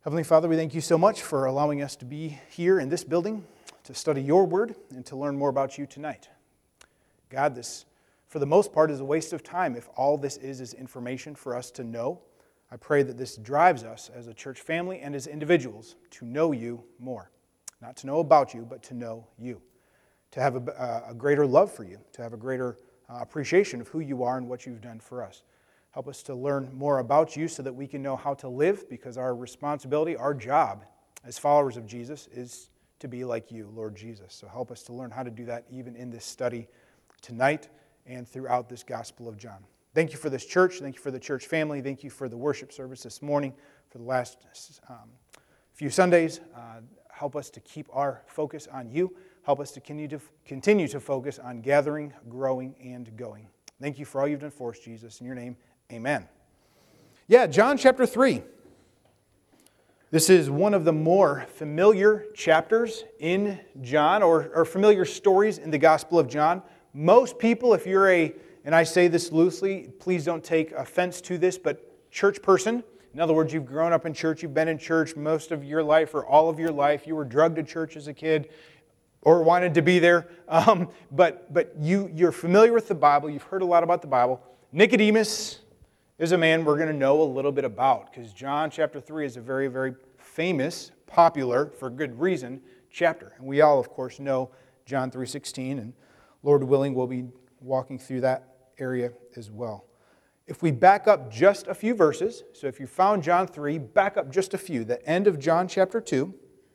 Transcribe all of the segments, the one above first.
Heavenly Father, we thank you so much for allowing us to be here in this building to study your word and to learn more about you tonight. God, this, for the most part, is a waste of time if all this is information for us to know. I pray that this drives us as a church family and as individuals to know you more. Not to know about you, but to know you. To have a greater love for you, to have a greater appreciation of who you are and what you've done for us. Help us to learn more about you so that we can know how to live, because our responsibility, our job as followers of Jesus is to be like you, Lord Jesus. So help us to learn how to do that even in this study tonight and throughout this Gospel of John. Thank you for this church. Thank you for the church family. Thank you for the worship service this morning, for the last few Sundays. Help us to keep our focus on you. Help us to continue to focus on gathering, growing, and going. Thank you for all you've done for us, Jesus. In your name, amen. Yeah, John chapter 3. This is one of the more familiar chapters in John, or familiar stories in the Gospel of John. Most people, if you're and I say this loosely, please don't take offense to this, but church person, in other words, you've grown up in church, you've been in church most of your life or all of your life, you were drugged to church as a kid, or wanted to be there, but you're familiar with the Bible, you've heard a lot about the Bible. Nicodemus is a man we're going to know a little bit about, because John chapter 3 is a very, very famous, popular, for good reason, chapter. And we all, of course, know John 3:16, and Lord willing, we'll be walking through that area as well. If we back up just a few verses, so if you found John 3, back up just a few, the end of John chapter 2,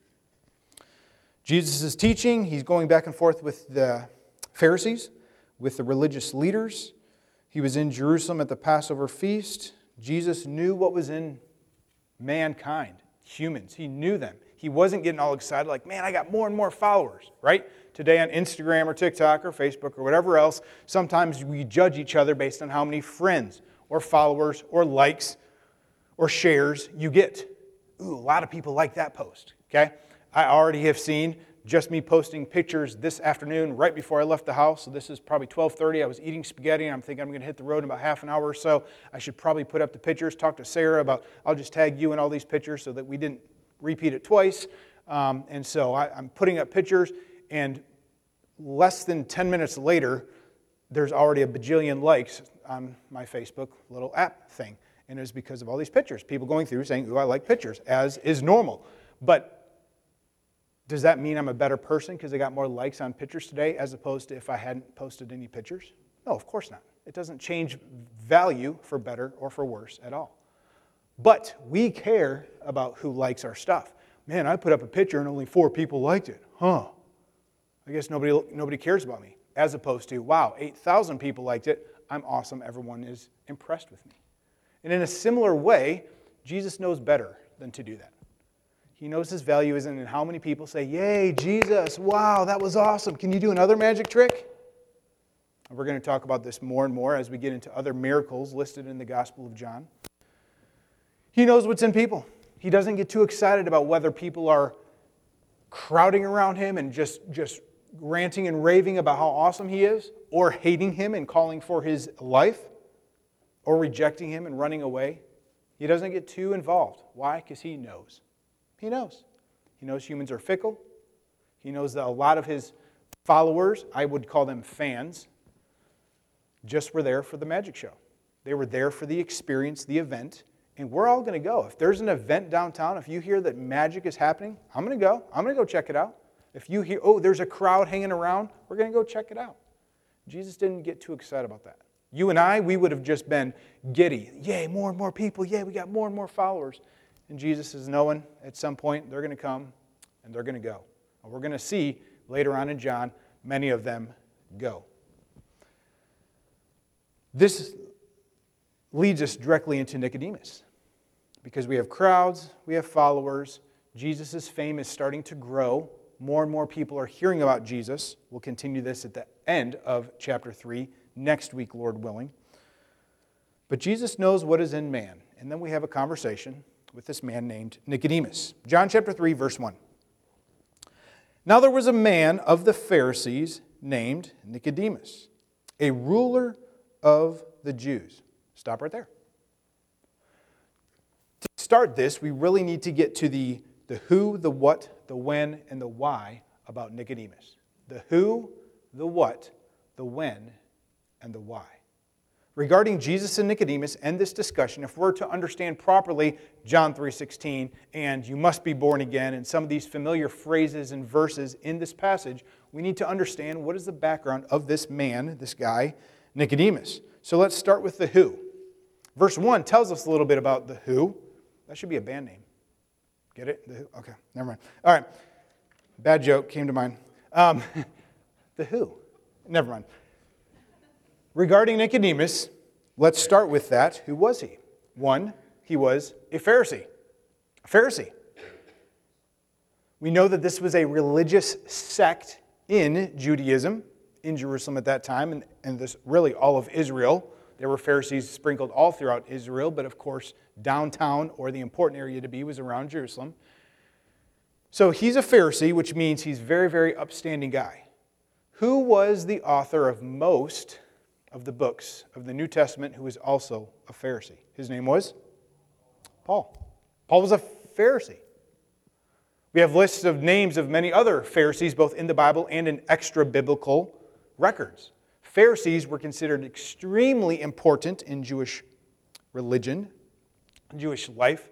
Jesus is teaching, he's going back and forth with the Pharisees, with the religious leaders. He was in Jerusalem at the Passover feast. Jesus knew what was in mankind, humans. He knew them. He wasn't getting all excited like, man, I got more and more followers, right? Today on Instagram or TikTok or Facebook or whatever else, sometimes we judge each other based on how many friends or followers or likes or shares you get. Ooh, a lot of people like that post, okay? I already have seen just me posting pictures this afternoon right before I left the house. So this is probably 12:30. I was eating spaghetti and I'm thinking I'm going to hit the road in about half an hour or so. I should probably put up the pictures, talk to Sarah about, I'll just tag you in all these pictures so that we didn't repeat it twice. And so I'm putting up pictures, and less than 10 minutes later, there's already a bajillion likes on my Facebook little app thing. And it was because of all these pictures. People going through saying, ooh, I like pictures, as is normal. But does that mean I'm a better person because I got more likes on pictures today as opposed to if I hadn't posted any pictures? No, of course not. It doesn't change value for better or for worse at all. But we care about who likes our stuff. Man, I put up a picture and only 4 people liked it. Huh. I guess nobody cares about me. As opposed to, wow, 8,000 people liked it. I'm awesome. Everyone is impressed with me. And in a similar way, Jesus knows better than to do that. He knows his value isn't in how many people say, yay, Jesus, wow, that was awesome. Can you do another magic trick? And we're going to talk about this more and more as we get into other miracles listed in the Gospel of John. He knows what's in people. He doesn't get too excited about whether people are crowding around him and just ranting and raving about how awesome he is, or hating him and calling for his life, or rejecting him and running away. He doesn't get too involved. Why? Because he knows. He knows. He knows humans are fickle. He knows that a lot of his followers, I would call them fans, just were there for the magic show. They were there for the experience, the event, and we're all going to go. If there's an event downtown, if you hear that magic is happening, I'm going to go. I'm going to go check it out. If you hear, oh, there's a crowd hanging around, we're going to go check it out. Jesus didn't get too excited about that. You and I, we would have just been giddy. Yay, more and more people. Yay, we got more and more followers. And Jesus is knowing at some point they're going to come and they're going to go. And we're going to see later on in John, many of them go. This leads us directly into Nicodemus. Because we have crowds, we have followers, Jesus' fame is starting to grow. More and more people are hearing about Jesus. We'll continue this at the end of chapter 3, next week, Lord willing. But Jesus knows what is in man. And then we have a conversation with this man named Nicodemus. John chapter 3, verse 1. Now there was a man of the Pharisees named Nicodemus, a ruler of the Jews. Stop right there. start this, we really need to get to the who, the what, the when, and the why about Nicodemus. The who, the what, the when, and the why. Regarding Jesus and Nicodemus and this discussion, if we're to understand properly John 3:16 and you must be born again and some of these familiar phrases and verses in this passage, we need to understand what is the background of this man, this guy, Nicodemus. So let's start with the who. Verse 1 tells us a little bit about the who. That should be a band name. Get it? The who? Okay, never mind. All right. Bad joke came to mind. The who. Never mind. Regarding Nicodemus, let's start with that. Who was he? One, he was a Pharisee. A Pharisee. We know that this was a religious sect in Judaism, in Jerusalem at that time, and this really all of Israel. There were Pharisees sprinkled all throughout Israel, but of course, downtown or the important area to be was around Jerusalem. So he's a Pharisee, which means he's a very, very upstanding guy. Who was the author of most of the books of the New Testament who was also a Pharisee? His name was Paul. Paul was a Pharisee. We have lists of names of many other Pharisees, both in the Bible and in extra-biblical records. Pharisees were considered extremely important in Jewish religion, Jewish life,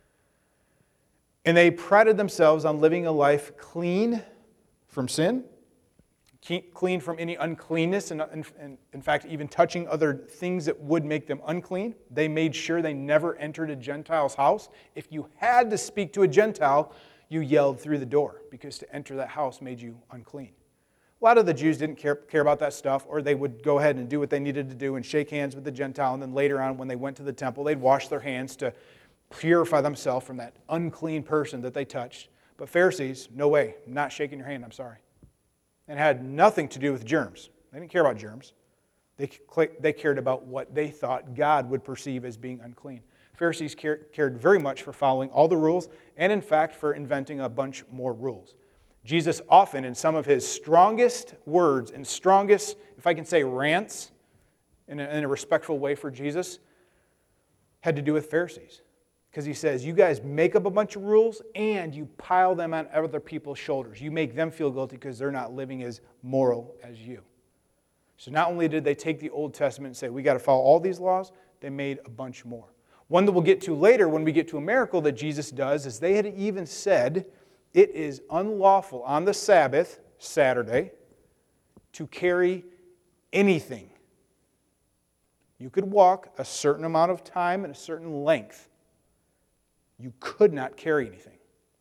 and they prided themselves on living a life clean from sin, clean from any uncleanness, and in fact, even touching other things that would make them unclean. They made sure they never entered a Gentile's house. If you had to speak to a Gentile, you yelled through the door, because to enter that house made you unclean. A lot of the Jews didn't care about that stuff, or they would go ahead and do what they needed to do and shake hands with the Gentile, and then later on when they went to the temple, they'd wash their hands to purify themselves from that unclean person that they touched. But Pharisees, no way, not shaking your hand, I'm sorry. And had nothing to do with germs. They didn't care about germs. They cared about what they thought God would perceive as being unclean. Pharisees cared very much for following all the rules, and in fact for inventing a bunch more rules. Jesus often, in some of his strongest words and strongest, if I can say, rants, in a respectful way for Jesus, had to do with Pharisees. Because he says, you guys make up a bunch of rules and you pile them on other people's shoulders. You make them feel guilty because they're not living as moral as you. So not only did they take the Old Testament and say, we got to follow all these laws, they made a bunch more. One that we'll get to later when we get to a miracle that Jesus does is they had even said it is unlawful on the Sabbath, Saturday, to carry anything. You could walk a certain amount of time and a certain length. You could not carry anything.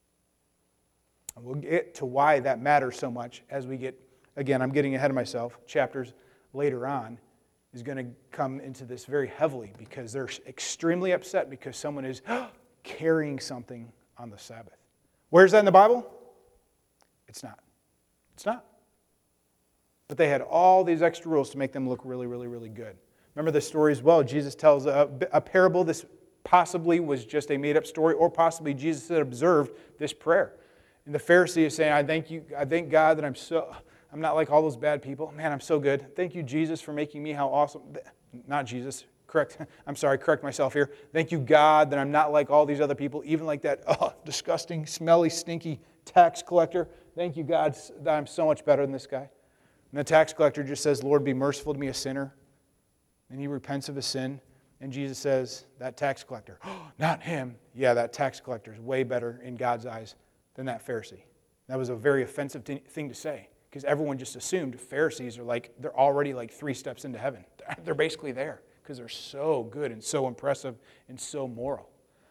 And we'll get to why that matters so much as we get, again, I'm getting ahead of myself, chapters later on is going to come into this very heavily because they're extremely upset because someone is carrying something on the Sabbath. Where's that in the Bible? It's not. It's not. But they had all these extra rules to make them look really, really, really good. Remember the story as well. Jesus tells a parable. This possibly was just a made-up story, or possibly Jesus had observed this prayer. And the Pharisee is saying, I thank God that I'm not like all those bad people. Man, I'm so good. Thank you, Jesus, for making me how awesome. Not Jesus. Correct myself here. Thank you, God, that I'm not like all these other people, even like that disgusting, smelly, stinky tax collector. Thank you, God, that I'm so much better than this guy. And the tax collector just says, Lord, be merciful to me, a sinner. And he repents of his sin. And Jesus says, that tax collector, not him. Yeah, that tax collector is way better in God's eyes than that Pharisee. That was a very offensive thing to say, because everyone just assumed Pharisees are they're already 3 steps into heaven. They're basically there because they're so good and so impressive and so moral.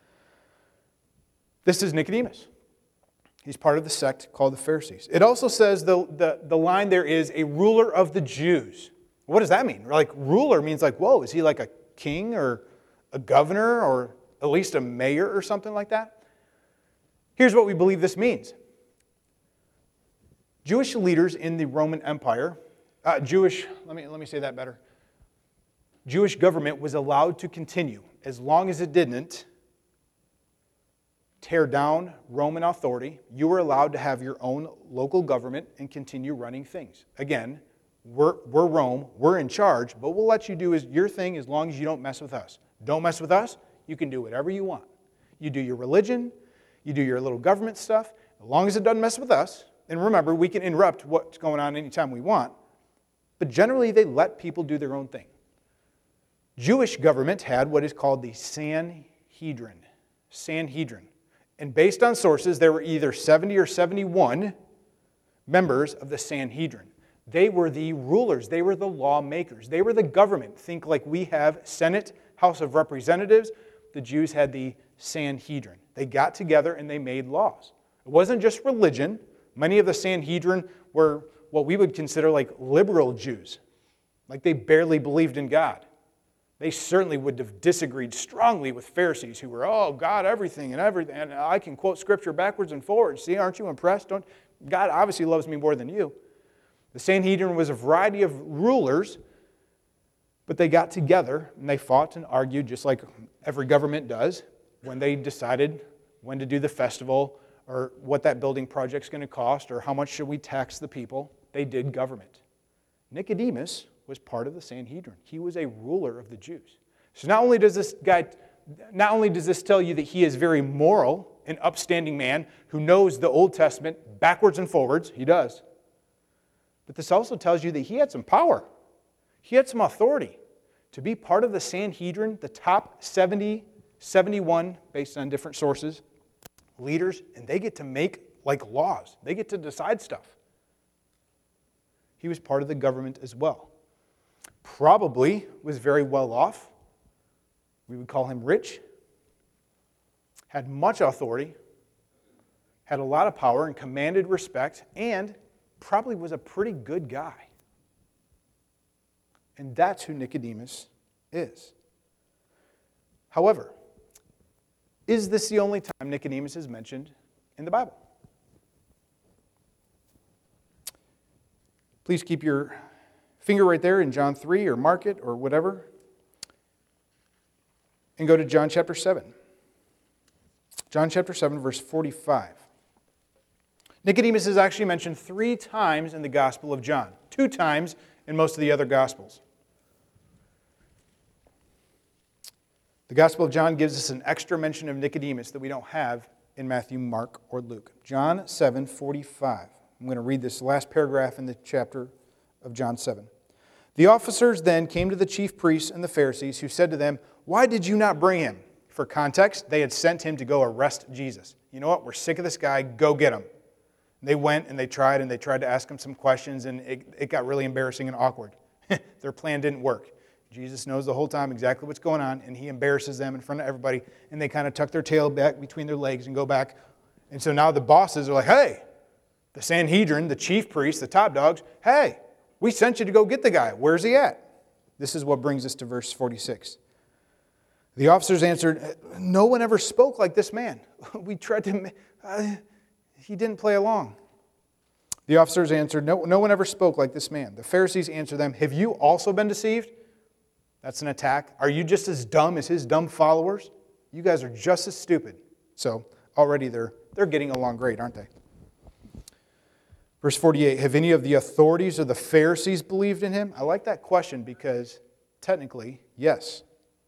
This is Nicodemus. He's part of the sect called the Pharisees. It also says the line there is a ruler of the Jews. What does that mean? Ruler means whoa, is he like a king or a governor or at least a mayor or something like that? Here's what we believe this means. Jewish leaders in the Roman Empire, let me say that better. Jewish government was allowed to continue as long as it didn't tear down Roman authority. You were allowed to have your own local government and continue running things. Again, we're Rome, we're in charge, but we'll let you do your thing as long as you don't mess with us. Don't mess with us, you can do whatever you want. You do your religion, you do your little government stuff, as long as it doesn't mess with us. And remember, we can interrupt what's going on anytime we want. But generally, they let people do their own thing. Jewish government had what is called the Sanhedrin. Sanhedrin. And based on sources, there were either 70 or 71 members of the Sanhedrin. They were the rulers. They were the lawmakers. They were the government. Think like we have Senate, House of Representatives. The Jews had the Sanhedrin. They got together and they made laws. It wasn't just religion. Many of the Sanhedrin were what we would consider like liberal Jews. Like they barely believed in God. They certainly would have disagreed strongly with Pharisees who were, oh, God, everything, and I can quote Scripture backwards and forwards. See, aren't you impressed? God obviously loves me more than you. The Sanhedrin was a variety of rulers, but they got together and they fought and argued just like every government does when they decided when to do the festival or what that building project's going to cost or how much should we tax the people. They did government. Nicodemus was part of the Sanhedrin. He was a ruler of the Jews. So not only does this tell you that he is very moral, an upstanding man who knows the Old Testament backwards and forwards, he does. But this also tells you that he had some power. He had some authority to be part of the Sanhedrin, the top 70, 71, based on different sources, leaders, and they get to make like laws. They get to decide stuff. He was part of the government as well. Probably was very well off. We would call him rich. Had much authority. Had a lot of power and commanded respect. And probably was a pretty good guy. And that's who Nicodemus is. However, is this the only time Nicodemus is mentioned in the Bible? Please keep your finger right there in John 3 or mark it or whatever. And go to John chapter 7. John chapter 7, verse 45. Nicodemus is actually mentioned 3 times in the Gospel of John. 2 times in most of the other Gospels. The Gospel of John gives us an extra mention of Nicodemus that we don't have in Matthew, Mark, or Luke. John 7:45. I'm going to read this last paragraph in the chapter of John 7. The officers then came to the chief priests and the Pharisees, who said to them, "Why did you not bring him?" For context, they had sent him to go arrest Jesus. You know what? We're sick of this guy. Go get him. They went and they tried to ask him some questions, and it got really embarrassing and awkward. Their plan didn't work. Jesus knows the whole time exactly what's going on, and he embarrasses them in front of everybody, and they kind of tuck their tail back between their legs and go back. And so now the bosses are like, hey, the Sanhedrin, the chief priests, the top dogs, hey, we sent you to go get the guy. Where's he at? This is what brings us to verse 46. The officers answered, "No one ever spoke like this man. We tried to, he didn't play along." The officers answered, no one ever spoke like this man. The Pharisees answered them, "Have you also been deceived?" That's an attack. Are you just as dumb as his dumb followers? You guys are just as stupid. So already they're getting along great, aren't they? Verse 48, have any of the authorities or the Pharisees believed in him? I like that question because technically, yes.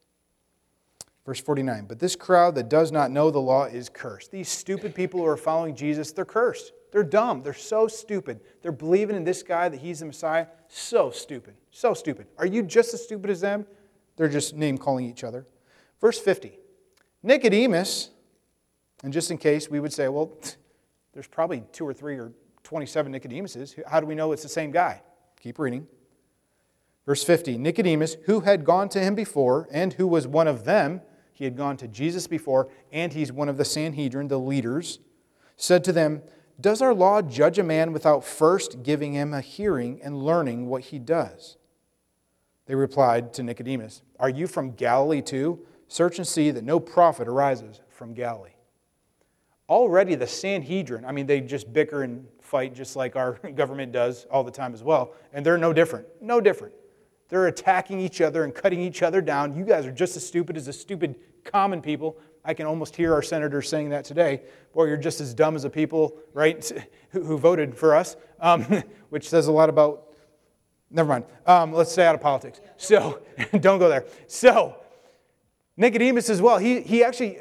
Verse 49, but this crowd that does not know the law is cursed. These stupid people who are following Jesus, they're cursed. They're dumb. They're so stupid. They're believing in this guy that he's the Messiah. So stupid. So stupid. Are you just as stupid as them? They're just name-calling each other. Verse 50, Nicodemus, and just in case we would say, well, there's probably 2 or 3 or 27 Nicodemuses. How do we know it's the same guy? Keep reading. Verse 50, Nicodemus, who had gone to him before and who was one of them, he had gone to Jesus before, and he's one of the Sanhedrin, the leaders, said to them, does our law judge a man without first giving him a hearing and learning what he does? They replied to Nicodemus, are you from Galilee too? Search and see that no prophet arises from Galilee. Already the Sanhedrin, they just bicker and fight just like our government does all the time as well, and they're no different. No different. They're attacking each other and cutting each other down. You guys are just as stupid as the stupid common people. I can almost hear our senators saying that today. Boy, you're just as dumb as the people, right, who voted for us, which says a lot about, never mind. Let's stay out of politics. So, don't go there. So, Nicodemus as well, he actually,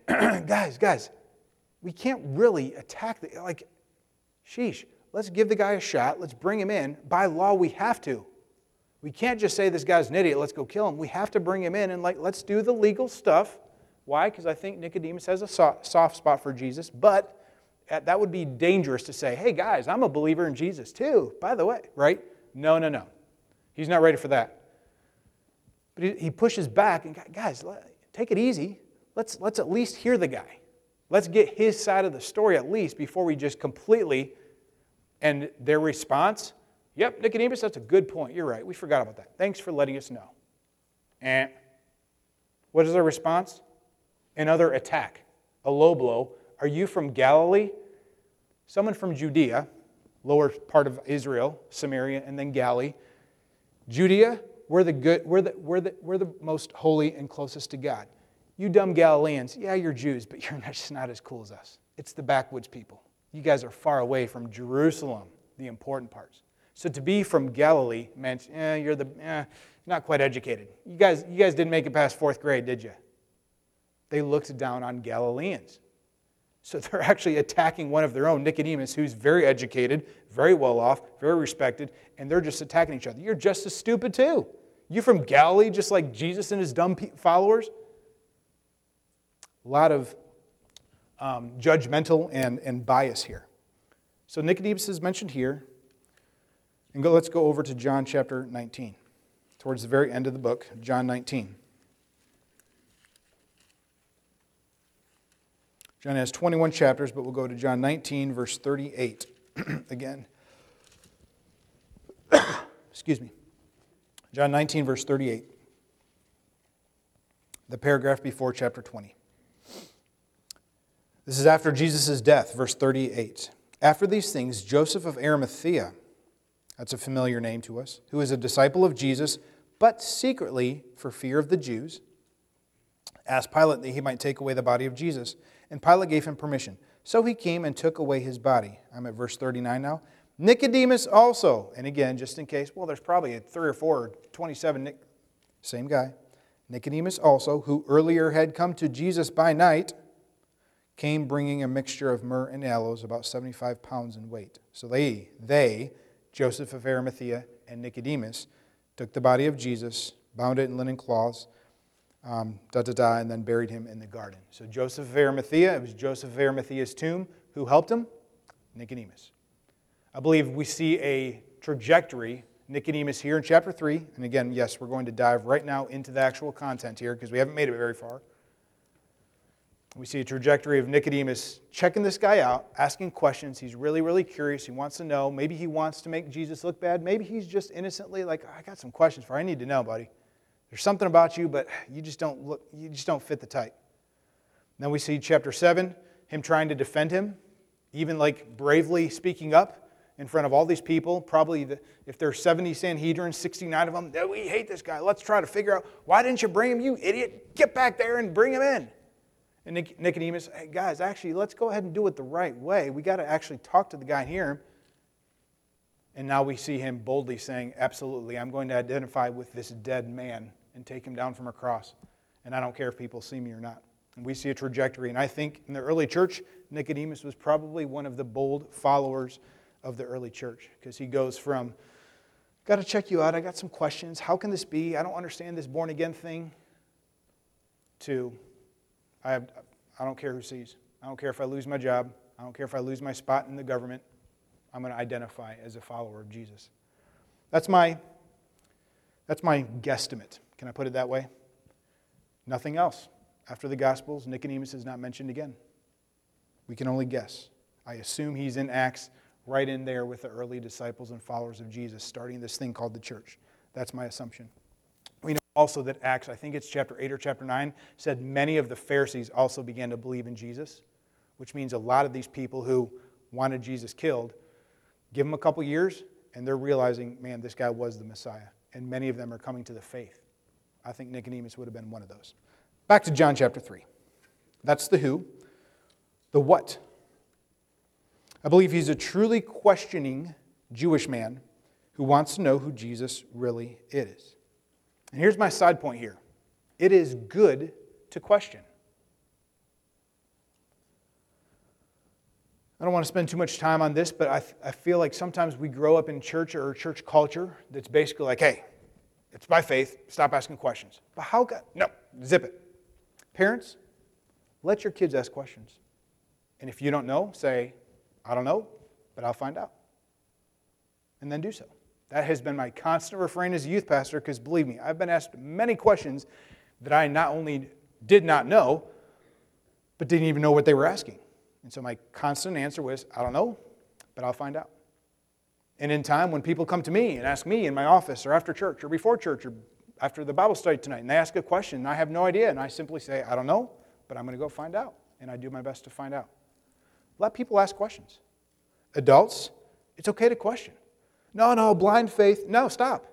guys, we can't really attack sheesh, let's give the guy a shot. Let's bring him in. By law, we have to. We can't just say this guy's an idiot, let's go kill him. We have to bring him in and let's do the legal stuff. Why? Because I think Nicodemus has a soft spot for Jesus, but that would be dangerous to say, hey guys, I'm a believer in Jesus too, by the way, right? No. He's not ready for that. But he pushes back and, guys, take it easy. Let's at least hear the guy. Let's get his side of the story at least before we just completely, and their response, yep, Nicodemus, that's a good point. You're right. We forgot about that. Thanks for letting us know. And what is their response? Another attack, a low blow. Are you from Galilee? Someone from Judea, lower part of Israel, Samaria, and then Galilee. Judea, we're the most holy and closest to God. You dumb Galileans, yeah, you're Jews, but you're just not as cool as us. It's the backwoods people. You guys are far away from Jerusalem, the important parts. So to be from Galilee meant, you're not quite educated. You guys didn't make it past 4th grade, did you? They looked down on Galileans. So they're actually attacking one of their own, Nicodemus, who's very educated, very well off, very respected, and they're just attacking each other. You're just as stupid too. You from Galilee, just like Jesus and his dumb followers? A lot of judgmental and bias here. So Nicodemus is mentioned here. And let's go over to John chapter 19, towards the very end of the book, John 19. John has 21 chapters, but we'll go to John 19, verse 38 again. Excuse me. John 19, verse 38. The paragraph before chapter 20. This is after Jesus' death, verse 38. After these things, Joseph of Arimathea, that's a familiar name to us, who is a disciple of Jesus, but secretly, for fear of the Jews, asked Pilate that he might take away the body of Jesus. And Pilate gave him permission. So he came and took away his body. I'm at verse 39 now. Nicodemus also, and again, just in case, there's probably 3 or 4 or 27, same guy. Nicodemus also, who earlier had come to Jesus by night, came bringing a mixture of myrrh and aloes, about 75 pounds in weight. So they, Joseph of Arimathea and Nicodemus, took the body of Jesus, bound it in linen cloths, and then buried him in the garden. So Joseph of Arimathea, it was Joseph of Arimathea's tomb. Who helped him? Nicodemus. I believe we see a trajectory, Nicodemus here in chapter 3. And again, yes, we're going to dive right now into the actual content here because we haven't made it very far. We see a trajectory of Nicodemus checking this guy out, asking questions. He's really, really curious. He wants to know. Maybe he wants to make Jesus look bad. Maybe he's just innocently like, I got some questions for you. I need to know, buddy. There's something about you, but you just don't fit the type. Then we see chapter 7, him trying to defend him, even like bravely speaking up in front of all these people. Probably if there's 70 Sanhedrin, 69 of them, we hate this guy. Let's try to figure out, why didn't you bring him, you idiot? Get back there and bring him in. And Nicodemus, hey guys, actually, let's go ahead and do it the right way. We got to actually talk to the guy and hear him. And now we see him boldly saying, absolutely, I'm going to identify with this dead man and take him down from a cross. And I don't care if people see me or not. And we see a trajectory. And I think in the early church, Nicodemus was probably one of the bold followers of the early church. Because he goes from, got to check you out, I got some questions. How can this be? I don't understand this born again thing. To, I don't care who sees. I don't care if I lose my job. I don't care if I lose my spot in the government. I'm going to identify as a follower of Jesus. That's my guesstimate. Can I put it that way? Nothing else. After the Gospels, Nicodemus is not mentioned again. We can only guess. I assume he's in Acts, right in there with the early disciples and followers of Jesus, starting this thing called the church. That's my assumption. We know also that Acts, I think it's chapter 8 or chapter 9, said many of the Pharisees also began to believe in Jesus, which means a lot of these people who wanted Jesus killed, give them a couple years, and they're realizing, man, this guy was the Messiah. And many of them are coming to the faith. I think Nicodemus would have been one of those. Back to John chapter 3. That's the who. The what. I believe he's a truly questioning Jewish man who wants to know who Jesus really is. And here's my side point here. It is good to question. I don't want to spend too much time on this, but I feel like sometimes we grow up in church or church culture that's basically like, hey, it's by faith, stop asking questions. But how God? No, zip it. Parents, let your kids ask questions. And if you don't know, say, I don't know, but I'll find out. And then do so. That has been my constant refrain as a youth pastor, because believe me, I've been asked many questions that I not only did not know, but didn't even know what they were asking. And so my constant answer was, I don't know, but I'll find out. And in time, when people come to me and ask me in my office or after church or before church or after the Bible study tonight, and they ask a question, and I have no idea, and I simply say, I don't know, but I'm going to go find out. And I do my best to find out. Let people ask questions. Adults, it's okay to question. No, blind faith. No, stop.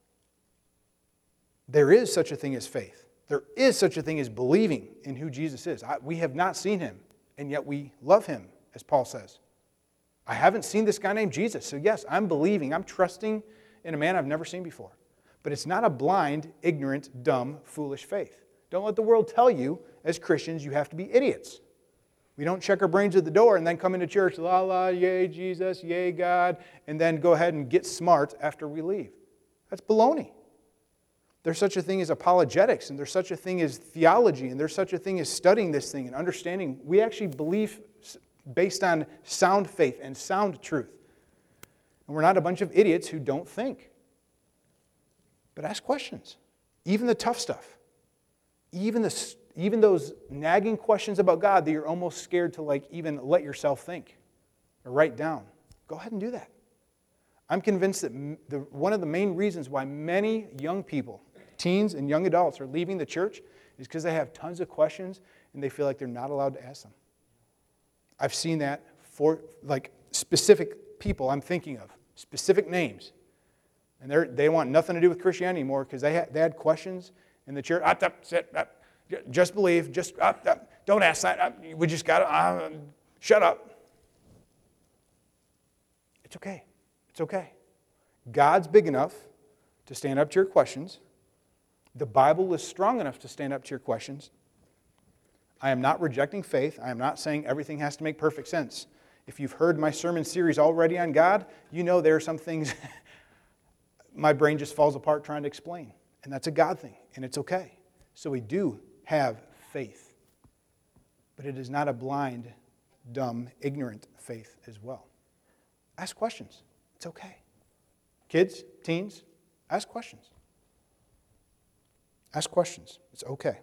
There is such a thing as faith. There is such a thing as believing in who Jesus is. We have not seen him, and yet we love him, as Paul says. I haven't seen this guy named Jesus, so yes, I'm believing, I'm trusting in a man I've never seen before. But it's not a blind, ignorant, dumb, foolish faith. Don't let the world tell you, as Christians, you have to be idiots. We don't check our brains at the door and then come into church, la la, yay Jesus, yay God, and then go ahead and get smart after we leave. That's baloney. There's such a thing as apologetics, and there's such a thing as theology, and there's such a thing as studying this thing and understanding. We actually believe based on sound faith and sound truth. And we're not a bunch of idiots who don't think. But ask questions. Even the tough stuff. Even those nagging questions about God that you're almost scared to even let yourself think or write down. Go ahead and do that. I'm convinced that one of the main reasons why many young people, teens and young adults, are leaving the church is because they have tons of questions and they feel like they're not allowed to ask them. I've seen that for specific people I'm thinking of, specific names. And they want nothing to do with Christianity anymore because they had questions in the church. Just believe, don't ask that. We just got to shut up. It's okay. It's okay. God's big enough to stand up to your questions. The Bible is strong enough to stand up to your questions. I am not rejecting faith. I am not saying everything has to make perfect sense. If you've heard my sermon series already on God, you know there are some things my brain just falls apart trying to explain. And that's a God thing, and it's okay. So we do have faith. But it is not a blind, dumb, ignorant faith as well. Ask questions. It's okay. Kids, teens, ask questions. Ask questions. It's okay.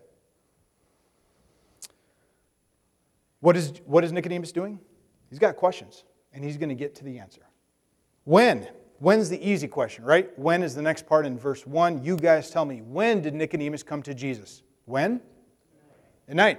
What is Nicodemus doing? He's got questions, and he's going to get to the answer. When? When's the easy question, right? When is the next part in verse 1? You guys tell me, when did Nicodemus come to Jesus? When? At night.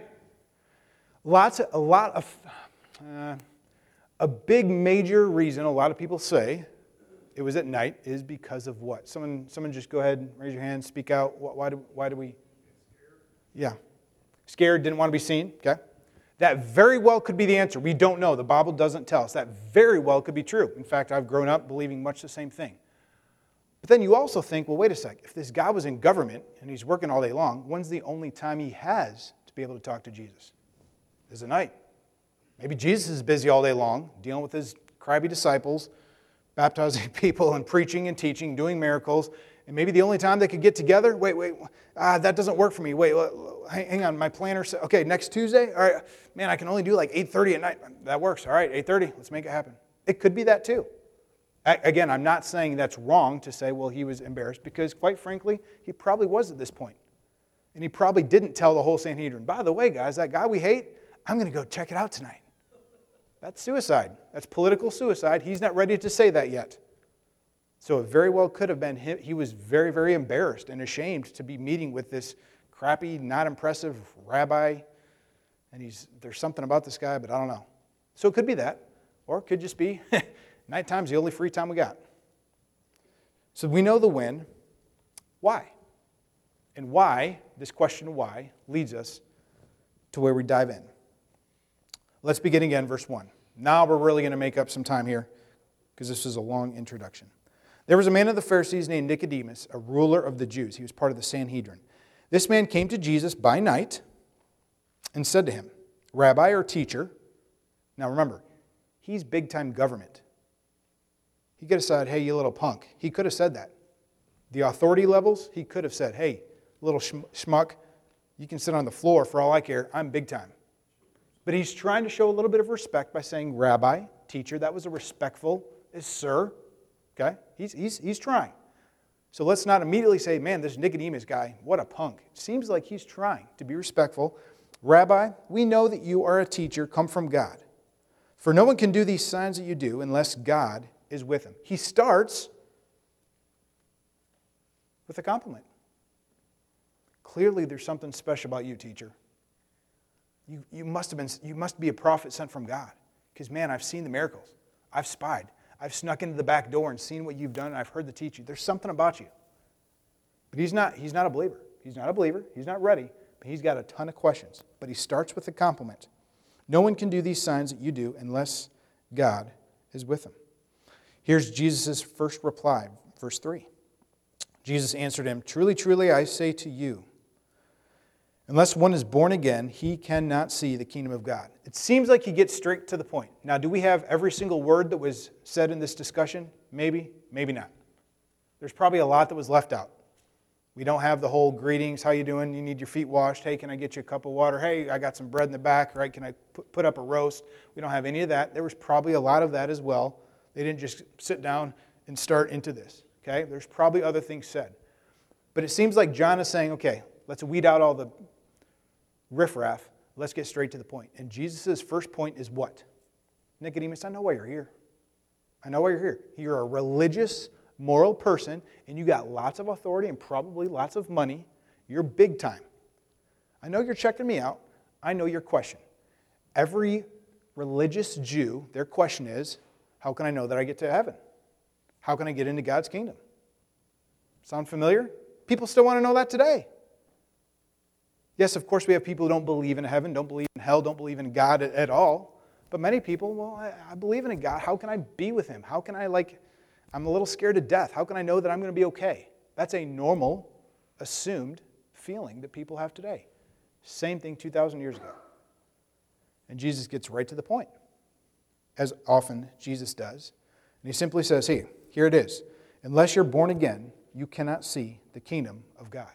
A big major reason a lot of people say it was at night is because of what? Someone just go ahead and raise your hand, speak out. Why do we? Yeah. Scared, didn't want to be seen. Okay. That very well could be the answer. We don't know. The Bible doesn't tell us. That very well could be true. In fact, I've grown up believing much the same thing. But then you also think, well, wait a sec. If this guy was in government and he's working all day long, when's the only time he has to be able to talk to Jesus? Is at night. Maybe Jesus is busy all day long, dealing with his crabby disciples, baptizing people and preaching and teaching, doing miracles. And maybe the only time they could get together, that doesn't work for me. Hang on, my planner said, okay, next Tuesday? All right, man, I can only do 8:30 at night. That works, all right, 8:30, let's make it happen. It could be that too. Again, I'm not saying that's wrong to say, well, he was embarrassed, because quite frankly, he probably was at this point. And he probably didn't tell the whole Sanhedrin, by the way, guys, that guy we hate, I'm going to go check it out tonight. That's suicide. That's political suicide. He's not ready to say that yet. So it very well could have been he was very, very embarrassed and ashamed to be meeting with this crappy, not impressive rabbi. And there's something about this guy, but I don't know. So it could be that. Or it could just be nighttime's the only free time we got. So we know the when. Why? And why, this question why, leads us to where we dive in. Let's begin again, verse 1. Now we're really going to make up some time here, because this is a long introduction. There was a man of the Pharisees named Nicodemus, a ruler of the Jews. He was part of the Sanhedrin. This man came to Jesus by night and said to him, Rabbi or teacher. Now remember, He's big-time government. He could have said, hey, you little punk. He could have said that. The authority levels, he could have said, hey, little schmuck, you can sit on the floor for all I care. I'm big time. But he's trying to show a little bit of respect by saying rabbi, teacher. That was a respectful, is sir. Okay? He's trying. So let's not immediately say, man, this Nicodemus guy, what a punk. It seems like he's trying to be respectful. Rabbi, we know that you are a teacher come from God. For no one can do these signs that you do unless God is with him. He starts with a compliment. Clearly there's something special about you, teacher. You must be a prophet sent from God. Because, man, I've seen the miracles. I've spied. I've snuck into the back door and seen what you've done, and I've heard the teaching. There's something about you. But he's not a believer. He's not a believer. He's not ready. But he's got a ton of questions. But he starts with a compliment. No one can do these signs that you do unless God is with him. Here's Jesus' first reply, verse 3. Jesus answered him, truly, truly, I say to you, unless one is born again, he cannot see the kingdom of God. It seems like he gets straight to the point. Now, do we have every single word that was said in this discussion? Maybe, maybe not. There's probably a lot that was left out. We don't have the whole greetings, how you doing? You need your feet washed. Hey, can I get you a cup of water? Hey, I got some bread in the back, right? Can I put up a roast? We don't have any of that. There was probably a lot of that as well. They didn't just sit down and start into this, okay? There's probably other things said. But it seems like John is saying, okay, let's weed out all the riffraff. Let's get straight to the point. And Jesus' first point is what? Nicodemus, I know why you're here. I know why you're here. You're a religious, moral person, and you got lots of authority and probably lots of money. You're big time. I know you're checking me out. I know your question. Every religious Jew, their question is, how can I know that I get to heaven? How can I get into God's kingdom? Sound familiar? People still want to know that today. Yes, of course, we have people who don't believe in heaven, don't believe in hell, don't believe in God at all. But many people, well, I believe in a God. How can I be with him? How can I, I'm a little scared to death. How can I know that I'm going to be okay? That's a normal, assumed feeling that people have today. Same thing 2,000 years ago. And Jesus gets right to the point, as often Jesus does. And he simply says, hey, here it is. Unless you're born again, you cannot see the kingdom of God.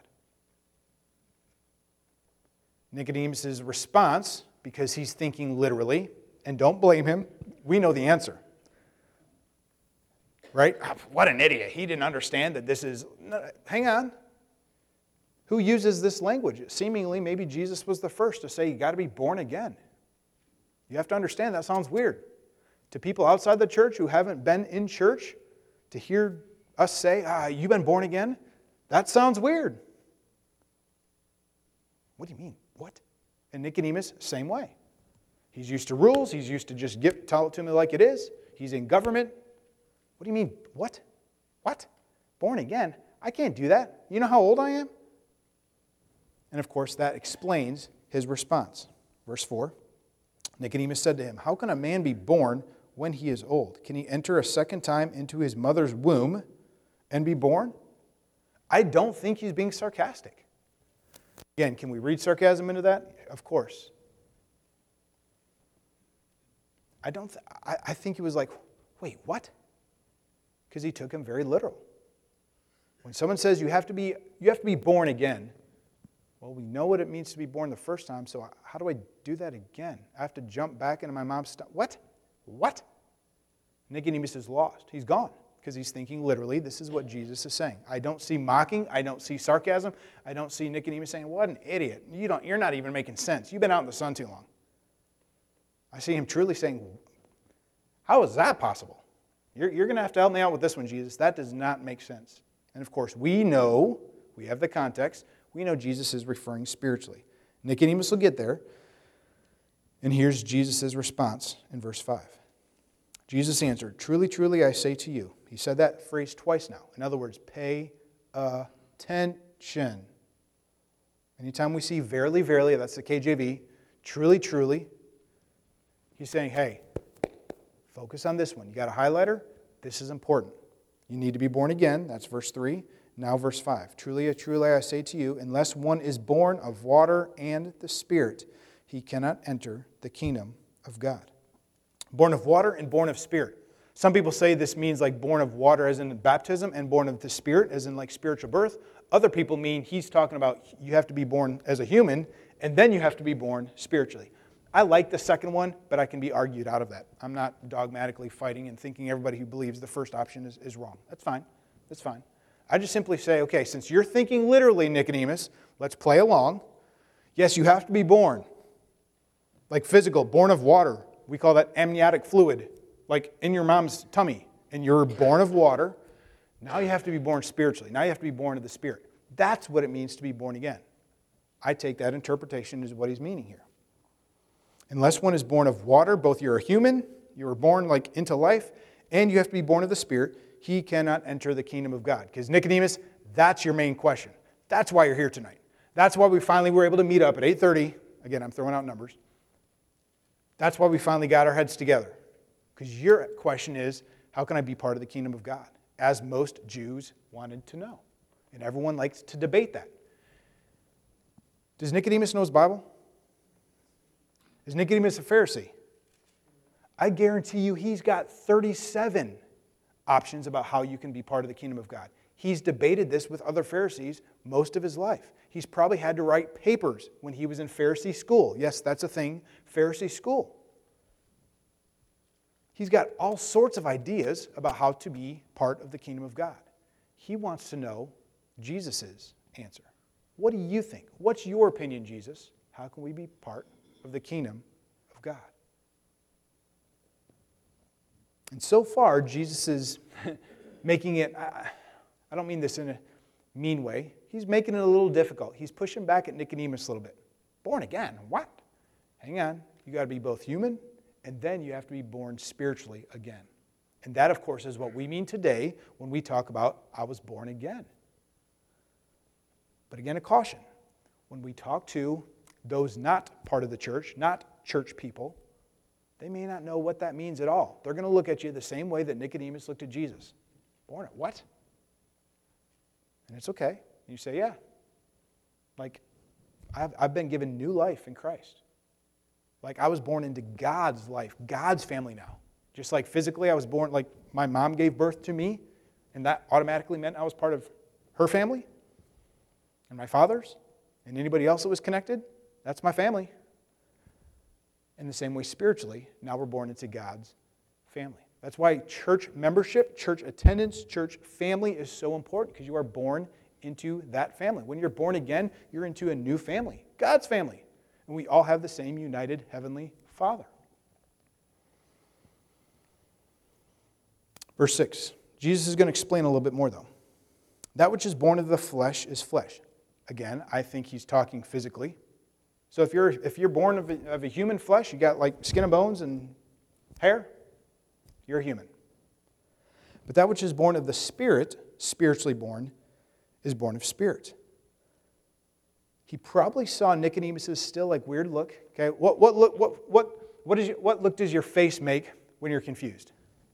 Nicodemus' response, because he's thinking literally, and don't blame him, we know the answer. Right? What an idiot. He didn't understand that this is... Hang on. Who uses this language? Seemingly, maybe Jesus was the first to say, you got to be born again. You have to understand, that sounds weird. To people outside the church who haven't been in church, to hear us say, you've been born again, that sounds weird. What do you mean? What? And Nicodemus, same way. He's used to rules. He's used to just tell it to me like it is. He's in government. What do you mean? What? What? Born again? I can't do that. You know how old I am? And of course, that explains his response. Verse 4, Nicodemus said to him, how can a man be born when he is old? Can he enter a second time into his mother's womb and be born? I don't think he's being sarcastic. Again, can we read sarcasm into that? Of course. I think he was like, wait, what? Because he took him very literal. When someone says you have to be born again, well, we know what it means to be born the first time, so how do I do that again? I have to jump back into my mom's stomach. What? What? Nicodemus is lost. He's gone. Because he's thinking literally, this is what Jesus is saying. I don't see mocking. I don't see sarcasm. I don't see Nicodemus saying, what an idiot. You're not even making sense. You've been out in the sun too long. I see him truly saying, how is that possible? You're going to have to help me out with this one, Jesus. That does not make sense. And of course, we have the context. We know Jesus is referring spiritually. Nicodemus will get there. And here's Jesus' response in verse 5. Jesus answered, truly, truly, I say to you. He said that phrase twice now. In other words, pay attention. Anytime we see verily, verily, that's the KJV, truly, truly, he's saying, hey, focus on this one. You got a highlighter? This is important. You need to be born again. That's verse 3. Now verse 5. Truly, truly, I say to you, unless one is born of water and the Spirit, he cannot enter the kingdom of God. Born of water and born of spirit. Some people say this means like born of water as in baptism and born of the Spirit as in like spiritual birth. Other people mean he's talking about you have to be born as a human and then you have to be born spiritually. I like the second one, but I can be argued out of that. I'm not dogmatically fighting and thinking everybody who believes the first option is wrong. That's fine. That's fine. I just simply say, okay, since you're thinking literally, Nicodemus, let's play along. Yes, you have to be born. Like physical, born of water. We call that amniotic fluid. Like in your mom's tummy, and you're born of water. Now you have to be born spiritually. Now you have to be born of the Spirit. That's what it means to be born again. I take that interpretation as what he's meaning here. Unless one is born of water, both you're a human, you were born like into life, and you have to be born of the Spirit, he cannot enter the kingdom of God. Because Nicodemus, that's your main question. That's why you're here tonight. That's why we finally were able to meet up at 8:30. Again, I'm throwing out numbers. That's why we finally got our heads together. Because your question is, how can I be part of the kingdom of God? As most Jews wanted to know. And everyone likes to debate that. Does Nicodemus know his Bible? Is Nicodemus a Pharisee? I guarantee you he's got 37 options about how you can be part of the kingdom of God. He's debated this with other Pharisees most of his life. He's probably had to write papers when he was in Pharisee school. Yes, that's a thing, Pharisee school. He's got all sorts of ideas about how to be part of the kingdom of God. He wants to know Jesus' answer. What do you think? What's your opinion, Jesus? How can we be part of the kingdom of God? And so far, Jesus is making it, I don't mean this in a mean way, he's making it a little difficult. He's pushing back at Nicodemus a little bit. Born again? What? Hang on. You got to be both human and then you have to be born spiritually again. And that, of course, is what we mean today when we talk about I was born again. But again, a caution. When we talk to those not part of the church, not church people, they may not know what that means at all. They're going to look at you the same way that Nicodemus looked at Jesus. Born at what? And it's okay. And you say, yeah. Like, I've been given new life in Christ. Like, I was born into God's life, God's family now. Just like physically I was born, like my mom gave birth to me, and that automatically meant I was part of her family, and my father's, and anybody else that was connected, that's my family. In the same way, spiritually, now we're born into God's family. That's why church membership, church attendance, church family is so important, because you are born into that family. When you're born again, you're into a new family, God's family. And we all have the same united heavenly Father. Verse 6. Jesus is going to explain a little bit more, though. That which is born of the flesh is flesh. Again, I think he's talking physically. So if you're born of a human flesh, you got like skin and bones and hair, you're a human. But that which is born of the Spirit, spiritually born, is born of spirit. He probably saw Nicodemus' still like weird look. Okay, what look does your face make when you're confused?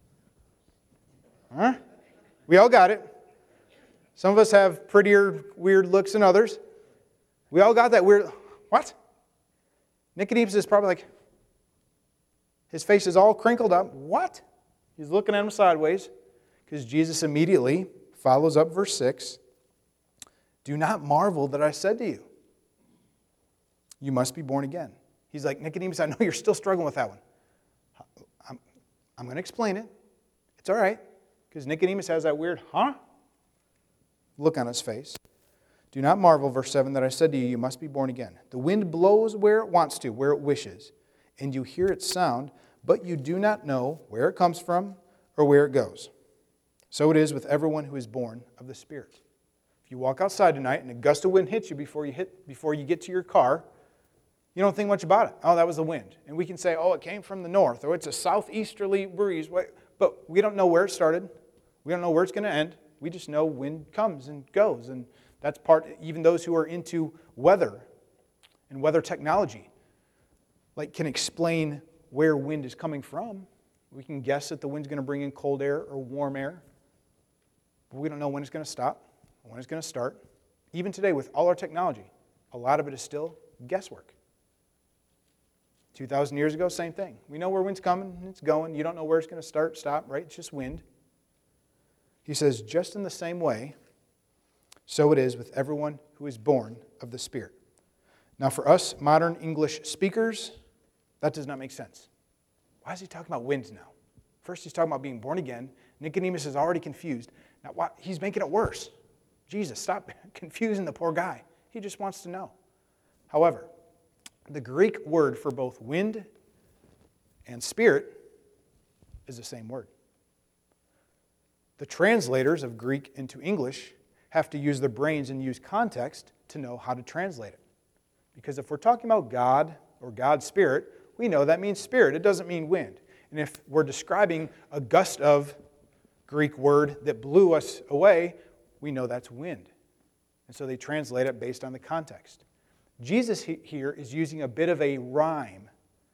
Huh? We all got it. Some of us have prettier weird looks than others. We all got that weird. What? Nicodemus is probably like, his face is all crinkled up. What? He's looking at him sideways, because Jesus immediately follows up verse 6. Do not marvel that I said to you, you must be born again. He's like, Nicodemus, I know you're still struggling with that one. I'm going to explain it. It's all right. Because Nicodemus has that weird, look on his face. Do not marvel, verse 7, that I said to you, you must be born again. The wind blows where it wants to, where it wishes, and you hear its sound, but you do not know where it comes from or where it goes. So it is with everyone who is born of the Spirit. If you walk outside tonight and a gust of wind hits you before you get to your car, you don't think much about it. Oh, that was the wind. And we can say, oh, it came from the north, or it's a southeasterly breeze. But we don't know where it started. We don't know where it's going to end. We just know wind comes and goes. And that's part, even those who are into weather and weather technology, like can explain where wind is coming from. We can guess that the wind's going to bring in cold air or warm air. But we don't know when it's going to stop, when it's going to start. Even today, with all our technology, a lot of it is still guesswork. 2,000 years ago, same thing. We know where wind's coming, it's going. You don't know where it's going to start, stop, right? It's just wind. He says, just in the same way, so it is with everyone who is born of the Spirit. Now for us modern English speakers, that does not make sense. Why is he talking about wind now? First he's talking about being born again. Nicodemus is already confused. Now why? He's making it worse. Jesus, stop confusing the poor guy. He just wants to know. However, the Greek word for both wind and spirit is the same word. The translators of Greek into English have to use their brains and use context to know how to translate it. Because if we're talking about God or God's Spirit, we know that means spirit. It doesn't mean wind. And if we're describing a gust of Greek word that blew us away, we know that's wind. And so they translate it based on the context. Jesus here is using a bit of a rhyme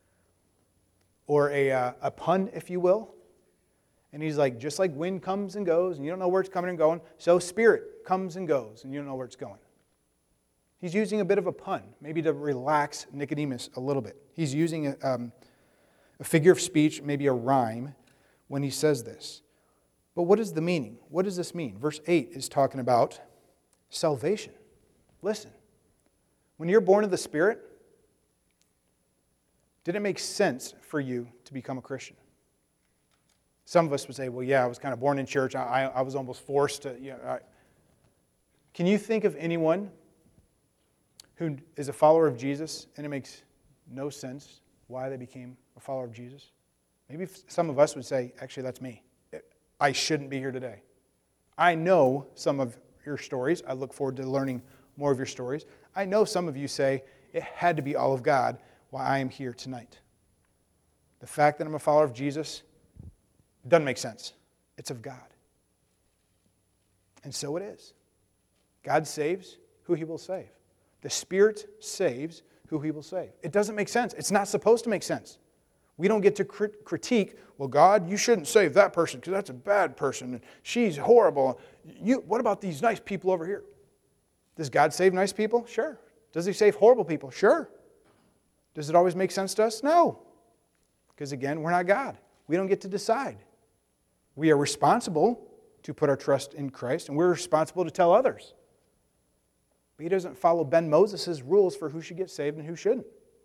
or a pun, if you will. And he's like, just like wind comes and goes and you don't know where it's coming and going, so spirit comes and goes and you don't know where it's going. He's using a bit of a pun, maybe to relax Nicodemus a little bit. He's using a figure of speech, maybe a rhyme, when he says this. But what is the meaning? What does this mean? Verse 8 is talking about salvation. Listen. When you're born of the Spirit, did it make sense for you to become a Christian? Some of us would say, well, yeah, I was kind of born in church. I was almost forced to. Can you think of anyone who is a follower of Jesus and it makes no sense why they became a follower of Jesus? Maybe some of us would say, actually, that's me. I shouldn't be here today. I know some of your stories. I look forward to learning more of your stories. I know some of you say, it had to be all of God why I am here tonight. The fact that I'm a follower of Jesus doesn't make sense. It's of God. And so it is. God saves who He will save. The Spirit saves who He will save. It doesn't make sense. It's not supposed to make sense. We don't get to critique, well, God, you shouldn't save that person because that's a bad person. And she's horrible. What about these nice people over here? Does God save nice people? Sure. Does He save horrible people? Sure. Does it always make sense to us? No. Because again, we're not God. We don't get to decide. We are responsible to put our trust in Christ, and we're responsible to tell others. But He doesn't follow Ben Moses' rules for who should get saved and who shouldn't.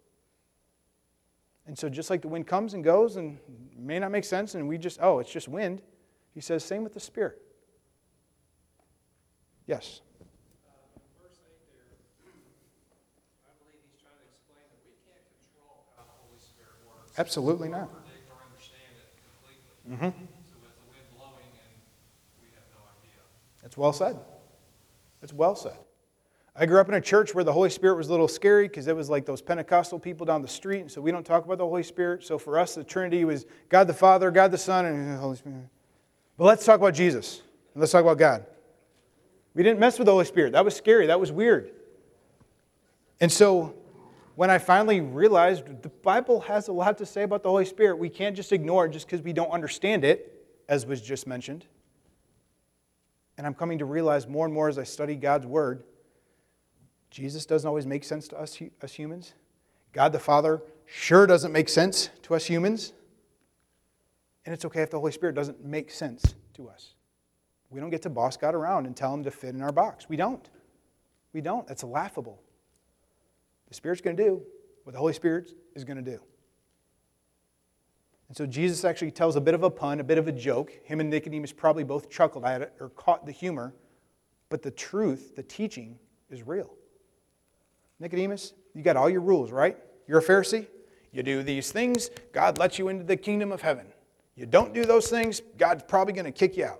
And so just like the wind comes and goes and may not make sense, and we just, it's just wind, He says, same with the Spirit. Yes? Verse 8 there, I believe he's trying to explain that we can't control how the Holy Spirit works. Absolutely not. We predict or understand it completely. So with the wind blowing and we have no idea. That's well said. That's well said. I grew up in a church where the Holy Spirit was a little scary because it was like those Pentecostal people down the street, and so we don't talk about the Holy Spirit. So for us, the Trinity was God the Father, God the Son, and the Holy Spirit. But let's talk about Jesus, and let's talk about God. We didn't mess with the Holy Spirit. That was scary. That was weird. And so when I finally realized the Bible has a lot to say about the Holy Spirit, we can't just ignore it just because we don't understand it, as was just mentioned. And I'm coming to realize more and more as I study God's Word, Jesus doesn't always make sense to us humans. God the Father sure doesn't make sense to us humans. And it's okay if the Holy Spirit doesn't make sense to us. We don't get to boss God around and tell Him to fit in our box. We don't. We don't. That's laughable. The Spirit's going to do what the Holy Spirit is going to do. And so Jesus actually tells a bit of a pun, a bit of a joke. Him and Nicodemus probably both chuckled at it or caught the humor. But the truth, the teaching, is real. Nicodemus, you got all your rules, right? You're a Pharisee. You do these things, God lets you into the kingdom of heaven. You don't do those things, God's probably going to kick you out.